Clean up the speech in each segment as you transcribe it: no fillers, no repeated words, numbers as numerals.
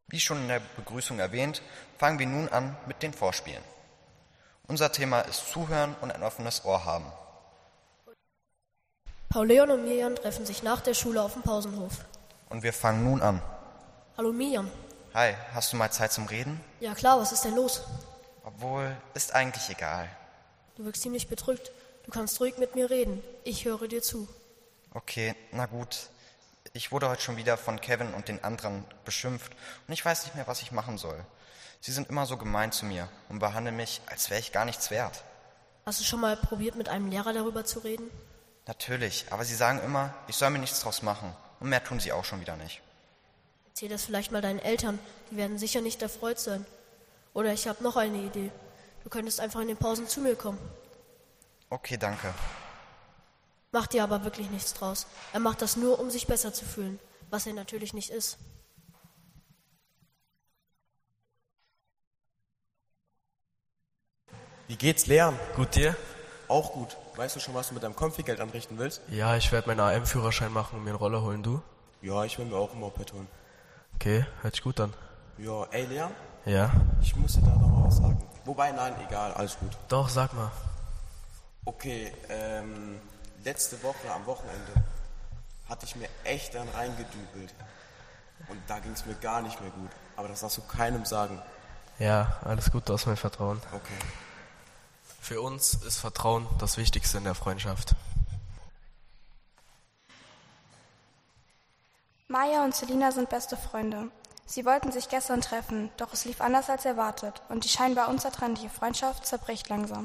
Wie schon in der Begrüßung erwähnt, fangen wir nun an mit den Vorspielen. Unser Thema ist Zuhören und ein offenes Ohr haben. Pauleon und Mirjam treffen sich nach der Schule auf dem Pausenhof. Und wir fangen nun an. Hallo Mirjam. Hi, hast du mal Zeit zum Reden? Ja klar, was ist denn los? Obwohl, ist eigentlich egal. Du wirkst ziemlich bedrückt. Du kannst ruhig mit mir reden. Ich höre dir zu. Okay, na gut. Ich wurde heute schon wieder von Kevin und den anderen beschimpft und ich weiß nicht mehr, was ich machen soll. Sie sind immer so gemein zu mir und behandeln mich, als wäre ich gar nichts wert. Hast du schon mal probiert, mit einem Lehrer darüber zu reden? Natürlich, aber sie sagen immer, ich soll mir nichts draus machen. Und mehr tun sie auch schon wieder nicht. Erzähl das vielleicht mal deinen Eltern. Die werden sicher nicht erfreut sein. Oder ich habe noch eine Idee. Du könntest einfach in den Pausen zu mir kommen. Okay, danke. Mach dir aber wirklich nichts draus. Er macht das nur, um sich besser zu fühlen, was er natürlich nicht ist. Wie geht's, Leon? Gut dir? Auch gut. Weißt du schon, was du mit deinem Konfigeld anrichten willst? Ja, ich werde meinen AM-Führerschein machen und mir einen Roller holen, du? Ja, ich will mir auch ein Moped holen. Okay, hört sich gut an. Ja, ey Leon, Ja? ich muss dir da noch mal was sagen. Wobei, nein, egal, alles gut. Doch, sag mal. Okay, letzte Woche am Wochenende hatte ich mir echt dann reingedübelt. Und da ging's mir gar nicht mehr gut. Aber das darfst du keinem sagen. Ja, alles gut, du hast mein Vertrauen. Okay. Für uns ist Vertrauen das Wichtigste in der Freundschaft. Maja und Selina sind beste Freunde. Sie wollten sich gestern treffen, doch es lief anders als erwartet und die scheinbar unzertrennliche Freundschaft zerbricht langsam.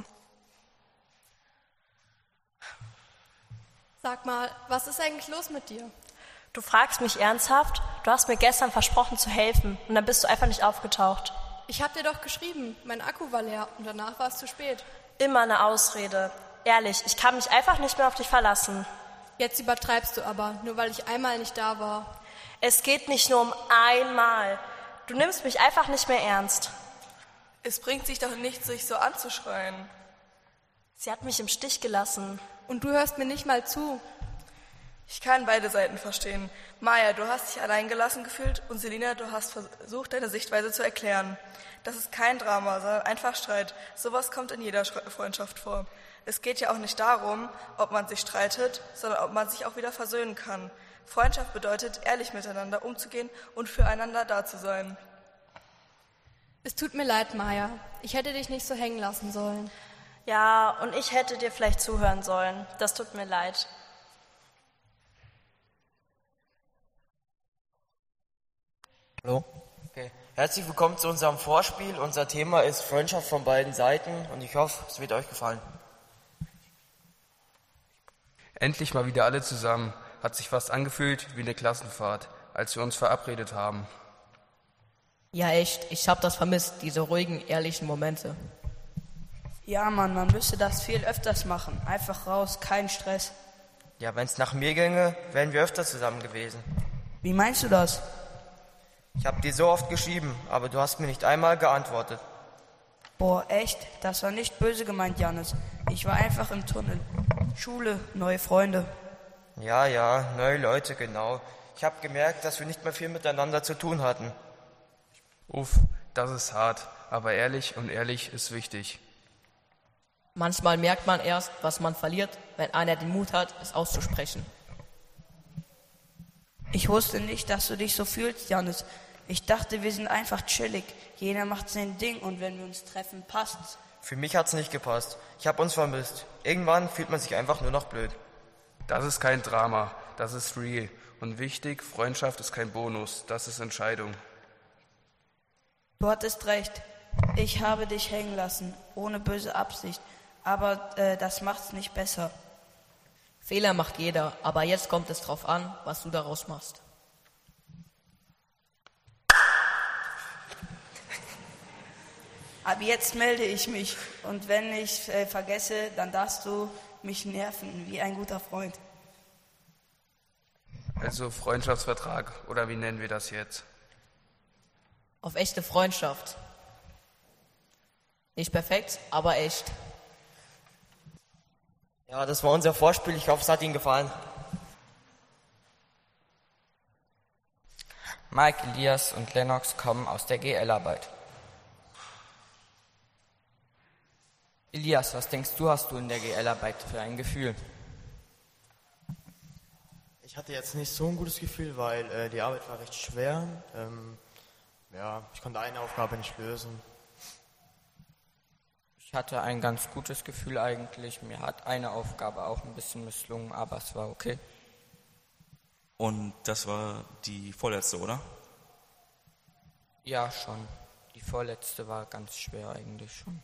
Sag mal, was ist eigentlich los mit dir? Du fragst mich ernsthaft? Du hast mir gestern versprochen zu helfen und dann bist du einfach nicht aufgetaucht. Ich hab dir doch geschrieben, mein Akku war leer und danach war es zu spät. Immer eine Ausrede. Ehrlich, ich kann mich einfach nicht mehr auf dich verlassen. Jetzt übertreibst du aber, nur weil ich einmal nicht da war. Es geht nicht nur um einmal. Du nimmst mich einfach nicht mehr ernst. Es bringt sich doch nichts, sich so anzuschreien. Sie hat mich im Stich gelassen. Und du hörst mir nicht mal zu. Ich kann beide Seiten verstehen. Maja, du hast dich allein gelassen gefühlt und Selina, du hast versucht, deine Sichtweise zu erklären. Das ist kein Drama, sondern einfach Streit. Sowas kommt in jeder Freundschaft vor. Es geht ja auch nicht darum, ob man sich streitet, sondern ob man sich auch wieder versöhnen kann. Freundschaft bedeutet, ehrlich miteinander umzugehen und füreinander da zu sein. Es tut mir leid, Maja. Ich hätte dich nicht so hängen lassen sollen. Ja, und ich hätte dir vielleicht zuhören sollen. Das tut mir leid. Hallo. Okay. Herzlich willkommen zu unserem Vorspiel. Unser Thema ist Freundschaft von beiden Seiten und ich hoffe, es wird euch gefallen. Endlich mal wieder alle zusammen. Hat sich fast angefühlt wie eine Klassenfahrt, als wir uns verabredet haben. Ja echt, ich hab das vermisst, diese ruhigen, ehrlichen Momente. Ja Mann, man müsste das viel öfters machen. Einfach raus, kein Stress. Ja, wenn es nach mir ginge, wären wir öfter zusammen gewesen. Wie meinst du das? Ich habe dir so oft geschrieben, aber du hast mir nicht einmal geantwortet. Boah, echt? Das war nicht böse gemeint, Janis. Ich war einfach im Tunnel. Schule, neue Freunde. Ja, neue Leute, genau. Ich habe gemerkt, dass wir nicht mehr viel miteinander zu tun hatten. Uff, das ist hart, aber ehrlich und ehrlich ist wichtig. Manchmal merkt man erst, was man verliert, wenn einer den Mut hat, es auszusprechen. Ich wusste nicht, dass du dich so fühlst, Janis. Ich dachte, wir sind einfach chillig. Jeder macht sein Ding und wenn wir uns treffen, passt's. Für mich hat's nicht gepasst. Ich habe uns vermisst. Irgendwann fühlt man sich einfach nur noch blöd. Das ist kein Drama, das ist real. Und wichtig, Freundschaft ist kein Bonus, das ist Entscheidung. Du hattest recht. Ich habe dich hängen lassen, ohne böse Absicht. Aber das macht's nicht besser. Fehler macht jeder, aber jetzt kommt es drauf an, was du daraus machst. Ab jetzt melde ich mich und wenn ich vergesse, dann darfst du mich nerven wie ein guter Freund. Also Freundschaftsvertrag, oder wie nennen wir das jetzt? Auf echte Freundschaft. Nicht perfekt, aber echt. Ja, das war unser Vorspiel. Ich hoffe, es hat Ihnen gefallen. Mike, Elias und Lennox kommen aus der GL-Arbeit. Elias, was denkst du, hast du in der GL-Arbeit für ein Gefühl? Ich hatte jetzt nicht so ein gutes Gefühl, weil die Arbeit war recht schwer. Ich konnte eine Aufgabe nicht lösen. Ich hatte ein ganz gutes Gefühl eigentlich. Mir hat eine Aufgabe auch ein bisschen misslungen, aber es war okay. Und das war die vorletzte, oder? Ja, schon. Die vorletzte war ganz schwer eigentlich schon.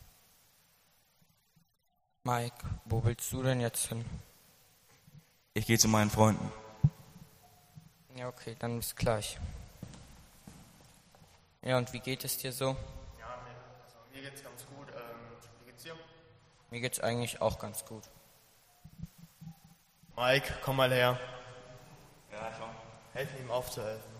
Mike, wo willst du denn jetzt hin? Ich gehe zu meinen Freunden. Ja, okay, dann bis gleich. Ja, und wie geht es dir so? Ja, mir geht's ganz gut. Wie geht's dir? Mir geht's eigentlich auch ganz gut. Mike, komm mal her. Ja, schon. Helfen ihm aufzuhelfen.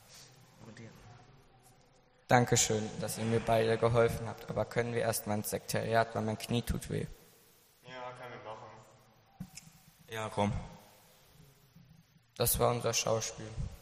Dankeschön, dass ihr mir beide geholfen habt, aber können wir erstmal ins Sekretariat, weil mein Knie tut weh. Ja, können wir machen. Ja, komm. Das war unser Schauspiel.